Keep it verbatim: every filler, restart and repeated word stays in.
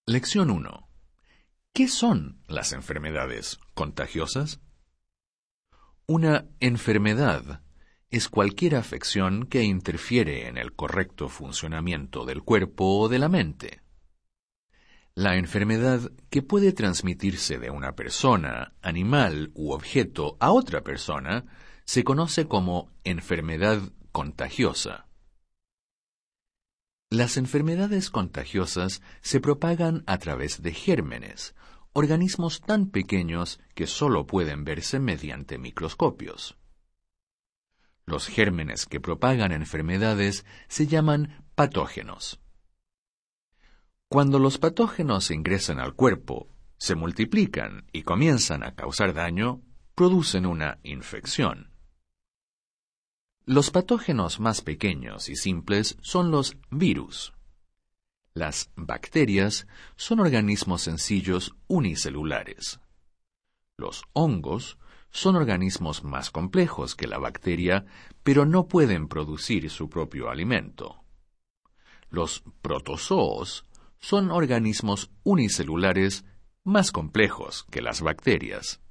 Lección uno. ¿Qué son las enfermedades contagiosas? Una enfermedad es cualquier afección que interfiere en el correcto funcionamiento del cuerpo o de la mente. La enfermedad que puede transmitirse de una persona, animal u objeto a otra persona se conoce como enfermedad contagiosa. Las enfermedades contagiosas se propagan a través de gérmenes, organismos tan pequeños que solo pueden verse mediante microscopios. Los gérmenes que propagan enfermedades se llaman patógenos. Cuando los patógenos ingresan al cuerpo, se multiplican y comienzan a causar daño, producen una infección. Los patógenos más pequeños y simples son los virus. Las bacterias son organismos sencillos unicelulares. Los hongos son organismos más complejos que la bacteria, pero no pueden producir su propio alimento. Los protozoos son organismos unicelulares más complejos que las bacterias.